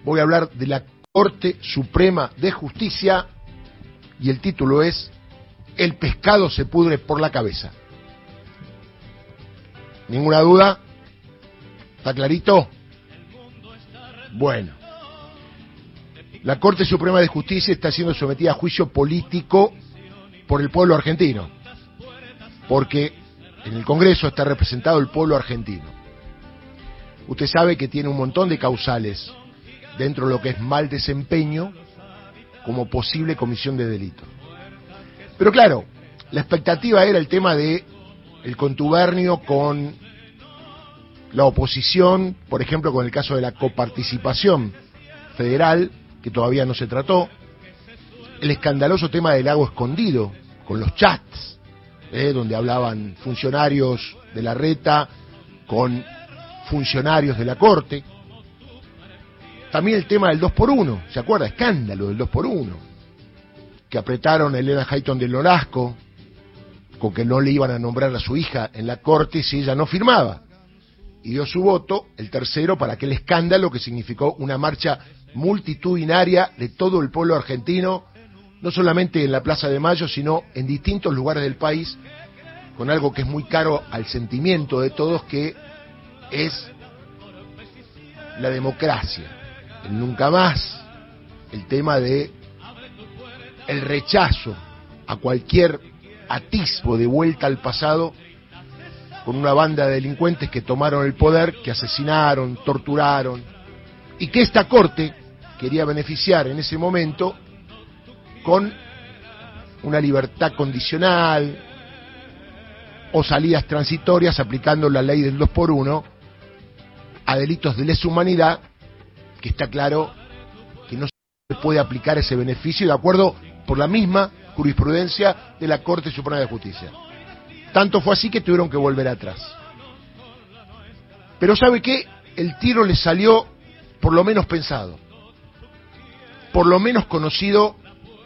voy a hablar de la Corte Suprema de Justicia y el título es El pescado se pudre por la cabeza. ¿Ninguna duda? ¿Está clarito? Bueno. La Corte Suprema de Justicia está siendo sometida a juicio político por el pueblo argentino, porque en el Congreso está representado el pueblo argentino. Usted sabe que tiene un montón de causales dentro de lo que es mal desempeño como posible comisión de delito. Pero claro, la expectativa era el tema de el contubernio con la oposición, por ejemplo, con el caso de la coparticipación federal, que todavía no se trató, el escandaloso tema del lago escondido, con los chats, donde hablaban funcionarios de la Reta con funcionarios de la Corte. También el tema del 2x1, ¿se acuerda? Escándalo del 2x1, que apretaron a Elena Hayton del Nolasco con que no le iban a nombrar a su hija en la Corte si ella no firmaba. Y dio su voto, el tercero, para aquel escándalo que significó una marcha multitudinaria de todo el pueblo argentino, no solamente en la Plaza de Mayo, sino en distintos lugares del país, con algo que es muy caro al sentimiento de todos, que es la democracia, el nunca más, el tema de el rechazo a cualquier atisbo de vuelta al pasado, con una banda de delincuentes que tomaron el poder, que asesinaron, torturaron, y que esta Corte quería beneficiar en ese momento con una libertad condicional o salidas transitorias aplicando la ley del 2x1 a delitos de lesa humanidad, que está claro que no se puede aplicar ese beneficio de acuerdo por la misma jurisprudencia de la Corte Suprema de Justicia. Tanto fue así que tuvieron que volver atrás. Pero ¿sabe qué? El tiro le salió por lo menos pensado, por lo menos conocido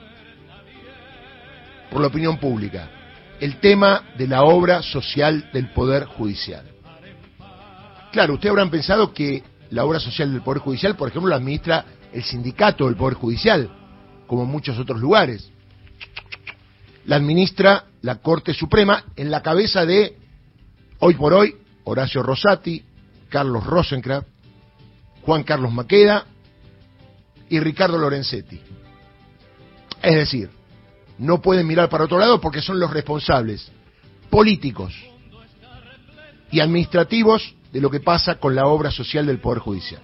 por la opinión pública, el tema de la obra social del Poder Judicial. Claro, ustedes habrán pensado que la obra social del Poder Judicial, por ejemplo, la administra el sindicato del Poder Judicial, como en muchos otros lugares. La administra la Corte Suprema en la cabeza de, hoy por hoy, Horacio Rosati, Carlos Rosenkrantz, Juan Carlos Maqueda y Ricardo Lorenzetti. Es decir, no pueden mirar para otro lado porque son los responsables políticos y administrativos de lo que pasa con la obra social del Poder Judicial.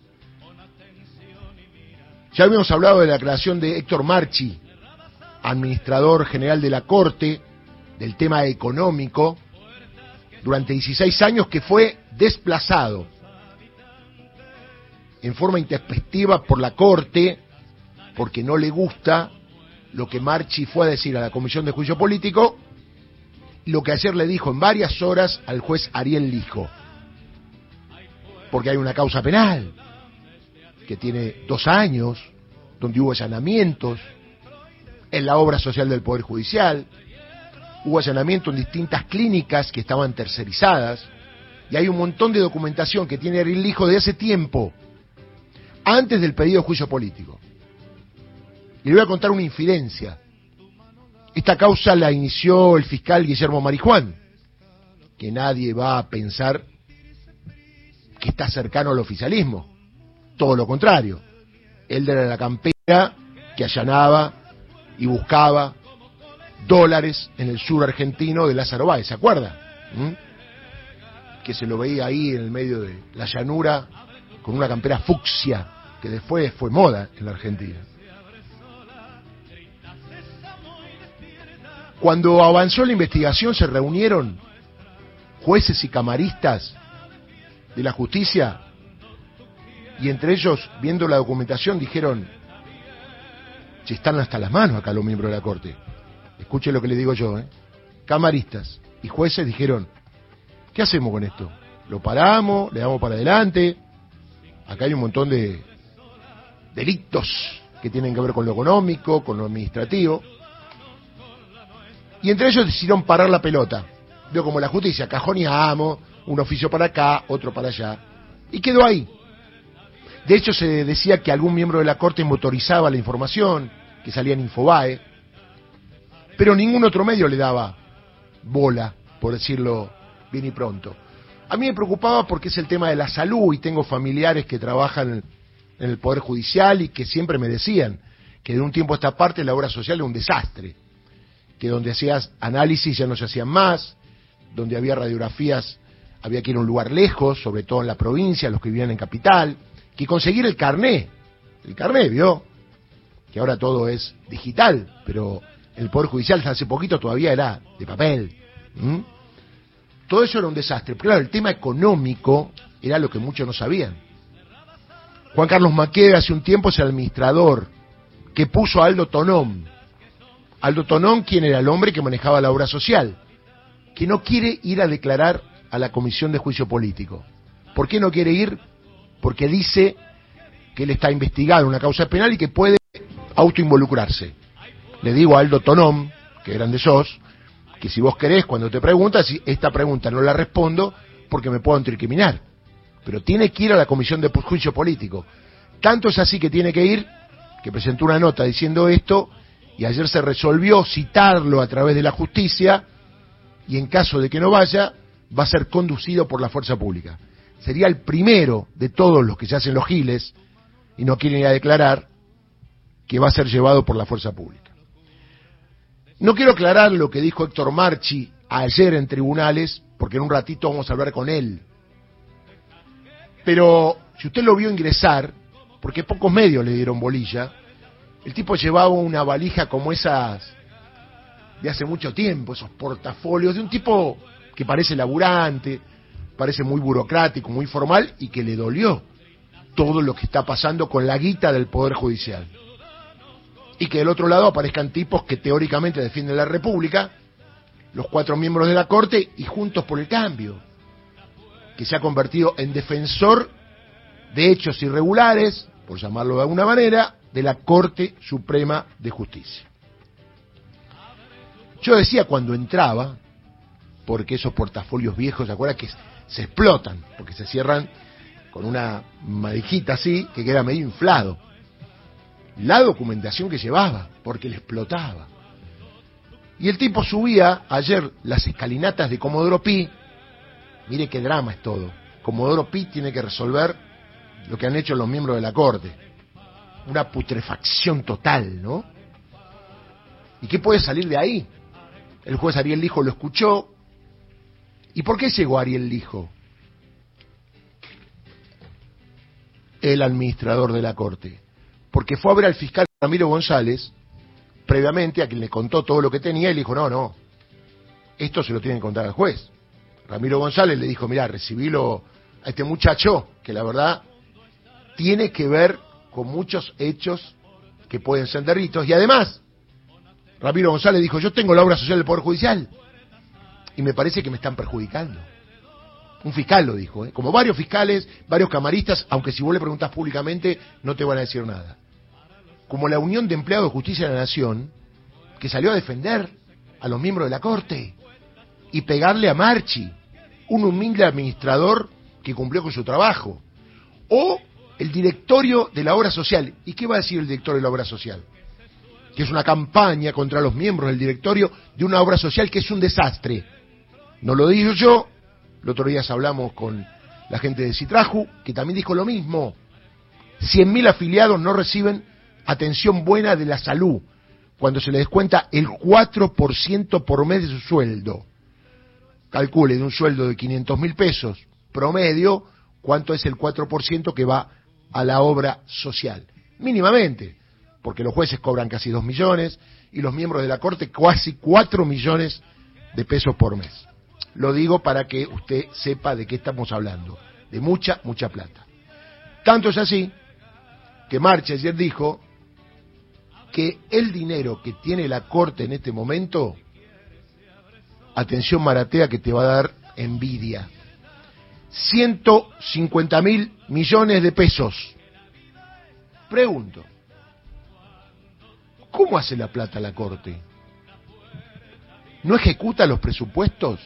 Ya habíamos hablado de la creación de Héctor Marchi, administrador general de la Corte, del tema económico, durante 16 años, que fue desplazado en forma intempestiva por la Corte, porque no le gusta lo que Marchi fue a decir a la Comisión de Juicio Político, lo que ayer le dijo en varias horas al juez Ariel Lijo, porque hay una causa penal que tiene 2 años, donde hubo allanamientos en la obra social del Poder Judicial, hubo allanamiento en distintas clínicas que estaban tercerizadas, y hay un montón de documentación que tiene Ariel Lijo de hace tiempo, antes del pedido de juicio político. Y le voy a contar una infidencia. Esta causa la inició el fiscal Guillermo Marijuán, que nadie va a pensar que está cercano al oficialismo. Todo lo contrario. Él era la campera que allanaba y buscaba dólares en el sur argentino de Lázaro Báez, ¿se acuerda? Que se lo veía ahí en el medio de la llanura con una campera fucsia, que después fue moda en la Argentina. Cuando avanzó la investigación se reunieron jueces y camaristas de la justicia y entre ellos, viendo la documentación, dijeron: "Che, están hasta las manos acá los miembros de la Corte". Escuche lo que le digo yo, Camaristas y jueces dijeron: ¿qué hacemos con esto? ¿Lo paramos? ¿Le damos para adelante? Acá hay un montón de delitos que tienen que ver con lo económico, con lo administrativo. Y entre ellos decidieron parar la pelota. Veo como la justicia, cajoneamos, un oficio para acá, otro para allá. Y quedó ahí. De hecho, se decía que algún miembro de la Corte motorizaba la información, que salía en Infobae, pero ningún otro medio le daba bola, por decirlo bien y pronto. A mí me preocupaba porque es el tema de la salud y tengo familiares que trabajan en el Poder Judicial y que siempre me decían que de un tiempo a esta parte la obra social era un desastre, que donde hacías análisis ya no se hacían más, donde había radiografías había que ir a un lugar lejos, sobre todo en la provincia, los que vivían en capital, que conseguir el carné, ¿vio? Que ahora todo es digital, pero el Poder Judicial hasta hace poquito todavía era de papel. Todo eso era un desastre. Pero claro, el tema económico era lo que muchos no sabían. Juan Carlos Maqueda hace un tiempo es el administrador que puso a Aldo Tonón. Aldo Tonón, quien era el hombre que manejaba la obra social, que no quiere ir a declarar a la Comisión de Juicio Político. ¿Por qué no quiere ir? Porque dice que él está investigado en una causa penal y que puede autoinvolucrarse. Le digo a Aldo Tonón, que grande sos, que si vos querés, cuando te preguntas, esta pregunta no la respondo porque me puedo incriminar. Pero tiene que ir a la Comisión de Juicio Político. Tanto es así que tiene que ir, que presentó una nota diciendo esto, y ayer se resolvió citarlo a través de la justicia, y en caso de que no vaya, va a ser conducido por la fuerza pública. Sería el primero de todos los que se hacen los giles y no quieren ir a declarar, que va a ser llevado por la fuerza pública. No quiero aclarar lo que dijo Héctor Marchi ayer en tribunales, porque en un ratito vamos a hablar con él. Pero si usted lo vio ingresar, porque pocos medios le dieron bolilla, el tipo llevaba una valija como esas de hace mucho tiempo, esos portafolios, de un tipo que parece laburante, parece muy burocrático, muy formal, y que le dolió todo lo que está pasando con la guita del Poder Judicial. Y que del otro lado aparezcan tipos que teóricamente defienden la República, los 4 miembros de la Corte y Juntos por el Cambio, que se ha convertido en defensor de hechos irregulares, por llamarlo de alguna manera, de la Corte Suprema de Justicia. Yo decía cuando entraba, porque esos portafolios viejos, ¿se acuerdan que se explotan? Porque se cierran con una madijita así, que queda medio inflado. La documentación que llevaba, porque le explotaba. Y el tipo subía ayer las escalinatas de Comodoro Pi. Mire qué drama es todo. Comodoro Pi tiene que resolver lo que han hecho los miembros de la Corte. Una putrefacción total, ¿no? ¿Y qué puede salir de ahí? El juez Ariel Lijo lo escuchó. ¿Y por qué llegó Ariel Lijo? El administrador de la Corte. Porque fue a ver al fiscal Ramiro González, previamente, a quien le contó todo lo que tenía, y le dijo, no, esto se lo tiene que contar al juez. Ramiro González le dijo, mirá, recibílo a este muchacho, que la verdad tiene que ver con muchos hechos que pueden ser delitos, y además, Ramiro González dijo, yo tengo la obra social del Poder Judicial, y me parece que me están perjudicando. Un fiscal lo dijo, como varios fiscales, varios camaristas, aunque si vos le preguntás públicamente, no te van a decir nada. Como la Unión de Empleados de Justicia de la Nación, que salió a defender a los miembros de la Corte y pegarle a Marchi, un humilde administrador que cumplió con su trabajo. O el directorio de la obra social. ¿Y qué va a decir el directorio de la obra social? Que es una campaña contra los miembros del directorio de una obra social que es un desastre. No lo digo yo, el otro día hablamos con la gente de Citraju, que también dijo lo mismo. 100.000 afiliados no reciben atención buena de la salud, cuando se les descuenta el 4% por mes de su sueldo. Calcule de un sueldo de 500.000 pesos promedio, cuánto es el 4% que va a la obra social. Mínimamente, porque los jueces cobran casi 2 millones y los miembros de la Corte casi 4 millones de pesos por mes. Lo digo para que usted sepa de qué estamos hablando, de mucha, mucha plata. Tanto es así que Marchi ayer dijo que el dinero que tiene la Corte en este momento, atención Maratea, que te va a dar envidia, 150.000 millones de pesos. Pregunto, ¿cómo hace la plata la Corte? ¿No ejecuta los presupuestos?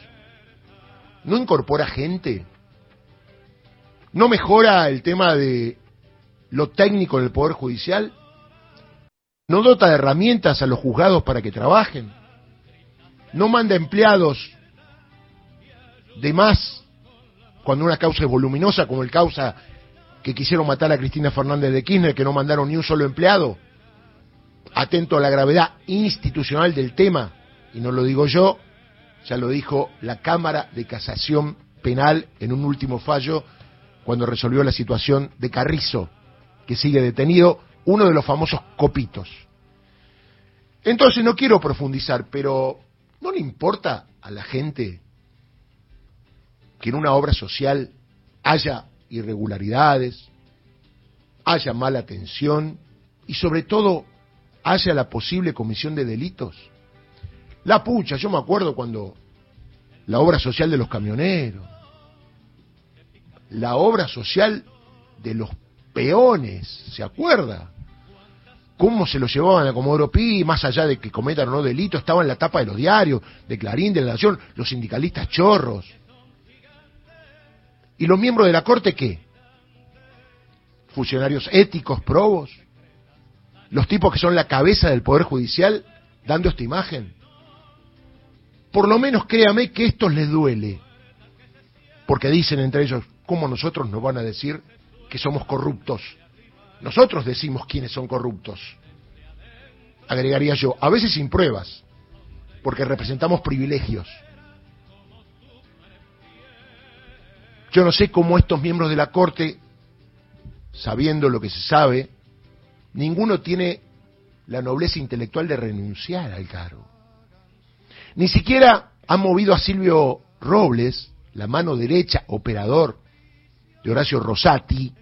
¿No incorpora gente? ¿No mejora el tema de lo técnico del Poder Judicial, no dota de herramientas a los juzgados para que trabajen, no manda empleados de más cuando una causa es voluminosa, como el causa que quisieron matar a Cristina Fernández de Kirchner, que no mandaron ni un solo empleado, atento a la gravedad institucional del tema, y no lo digo yo, ya lo dijo la Cámara de Casación Penal en un último fallo cuando resolvió la situación de Carrizo, que sigue detenido, uno de los famosos copitos. Entonces no quiero profundizar, pero ¿no le importa a la gente que en una obra social haya irregularidades, haya mala atención y sobre todo haya la posible comisión de delitos? La pucha, yo me acuerdo cuando la obra social de los camioneros, la obra social de los peones, ¿se acuerda? Cómo se lo llevaban a Comodoro Pi, más allá de que cometan o no delito, estaba en la tapa de los diarios, de Clarín, de La Nación, los sindicalistas chorros. ¿Y los miembros de la Corte qué? Funcionarios éticos, probos, los tipos que son la cabeza del Poder Judicial, dando esta imagen. Por lo menos créame que esto les duele, porque dicen entre ellos, ¿cómo nosotros nos van a decir que somos corruptos? Nosotros decimos quiénes son corruptos. Agregaría yo, a veces sin pruebas, porque representamos privilegios. Yo no sé cómo estos miembros de la Corte, sabiendo lo que se sabe, ninguno tiene la nobleza intelectual de renunciar al cargo. Ni siquiera han movido a Silvio Robles, la mano derecha, operador de Horacio Rosati,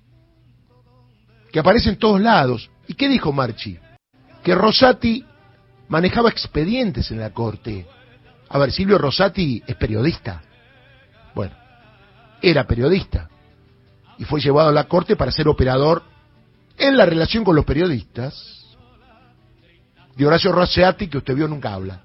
que aparece en todos lados. ¿Y qué dijo Marchi? Que Rosati manejaba expedientes en la Corte. A ver, Silvio Rosati es periodista. Bueno, era periodista y fue llevado a la Corte para ser operador en la relación con los periodistas de Horacio Rosati, que usted vio nunca habla.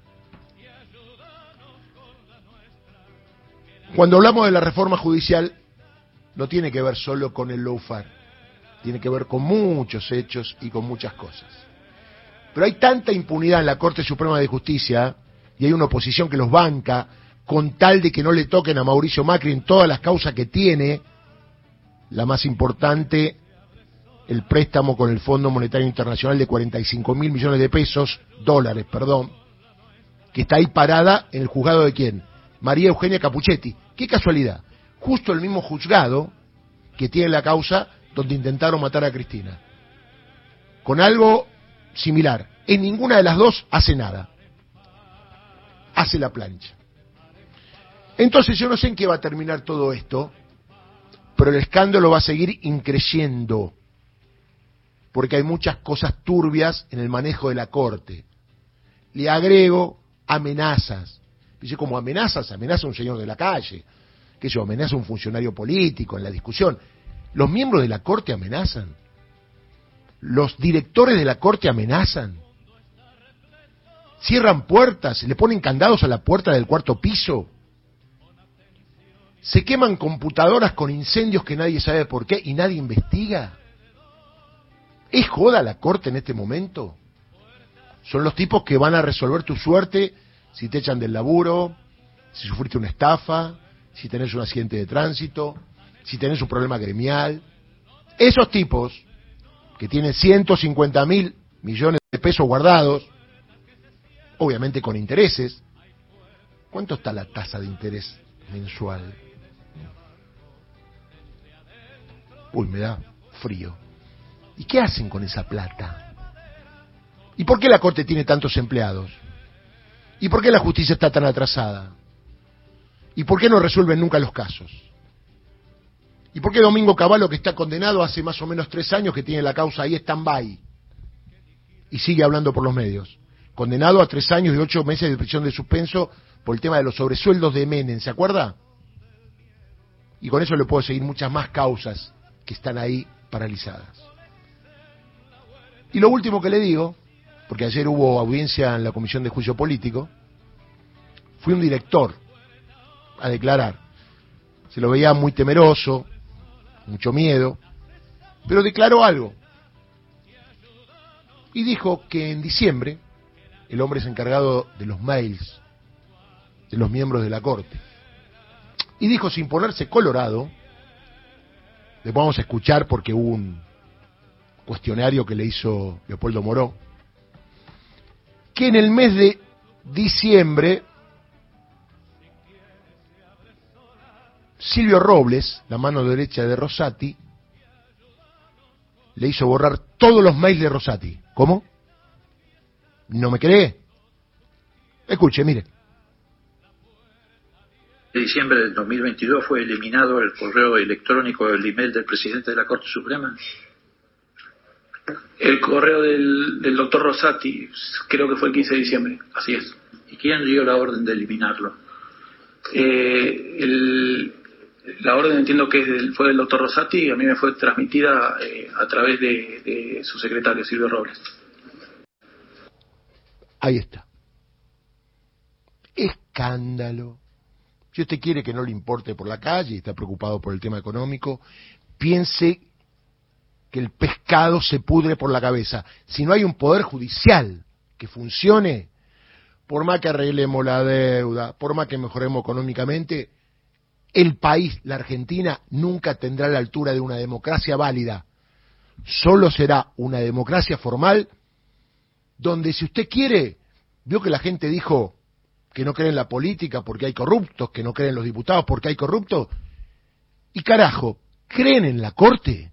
Cuando hablamos de la reforma judicial, no tiene que ver solo con el lawfare, tiene que ver con muchos hechos y con muchas cosas. Pero hay tanta impunidad en la Corte Suprema de Justicia, y hay una oposición que los banca, con tal de que no le toquen a Mauricio Macri en todas las causas que tiene, la más importante, el préstamo con el Fondo Monetario Internacional de 45.000 millones de pesos, dólares, perdón, que está ahí parada en el juzgado de ¿quién? María Eugenia Capuchetti. Qué casualidad, justo el mismo juzgado que tiene la causa donde intentaron matar a Cristina. Con algo similar. En ninguna de las dos hace nada. Hace la plancha. Entonces yo no sé en qué va a terminar todo esto, pero el escándalo va a seguir increciendo, porque hay muchas cosas turbias en el manejo de la Corte. Le agrego amenazas. Dice, como amenazas, amenaza a un señor de la calle, que eso, amenaza a un funcionario político en la discusión. Los miembros de la Corte amenazan. Los directores de la Corte amenazan. Cierran puertas, le ponen candados a la puerta del cuarto piso. Se queman computadoras con incendios que nadie sabe por qué y nadie investiga. ¿Es joda la Corte en este momento? Son los tipos que van a resolver tu suerte si te echan del laburo, si sufriste una estafa, si tenés un accidente de tránsito, si tenés un problema gremial. Esos tipos que tienen 150.000 millones de pesos guardados, obviamente con intereses. ¿Cuánto está la tasa de interés mensual? Uy, me da frío. ¿Y qué hacen con esa plata? ¿Y por qué la Corte tiene tantos empleados? ¿Y por qué la justicia está tan atrasada? ¿Y por qué no resuelven nunca los casos? ¿Y por qué Domingo Cavallo, que está condenado hace más o menos 3 años, que tiene la causa ahí stand-by y sigue hablando por los medios? Condenado a 3 años y 8 meses de prisión de suspenso por el tema de los sobresueldos de Menem, ¿se acuerda? Y con eso le puedo seguir muchas más causas que están ahí paralizadas. Y lo último que le digo, porque ayer hubo audiencia en la Comisión de Juicio Político, fui un director a declarar. Se lo veía muy temeroso, mucho miedo, Pero declaró algo. Y dijo que en diciembre, el hombre es encargado de los mails de los miembros de la Corte. Y dijo, sin ponerse colorado, le vamos a escuchar porque hubo un cuestionario que le hizo Leopoldo Moró, que en el mes de diciembre, Silvio Robles, la mano derecha de Rosati, le hizo borrar todos los mails de Rosati. ¿Cómo? ¿No me cree? Escuche, mire. De diciembre del 2022 fue eliminado el correo electrónico, el email del presidente de la Corte Suprema. El correo del doctor Rosati, creo que fue el 15 de diciembre, así es. ¿Y quién dio la orden de eliminarlo? La orden entiendo que fue del doctor Rosati y a mí me fue transmitida a través de su secretario, Silvio Robles. Ahí está. Escándalo. Si usted quiere que no le importe por la calle y está preocupado por el tema económico, piense que el pescado se pudre por la cabeza. Si no hay un poder judicial que funcione, por más que arreglemos la deuda, por más que mejoremos económicamente, el país, la Argentina, nunca tendrá la altura de una democracia válida. Solo será una democracia formal donde, si usted quiere, vio que la gente dijo que no cree en la política porque hay corruptos, que no creen en los diputados porque hay corruptos, y carajo, ¿creen en la Corte?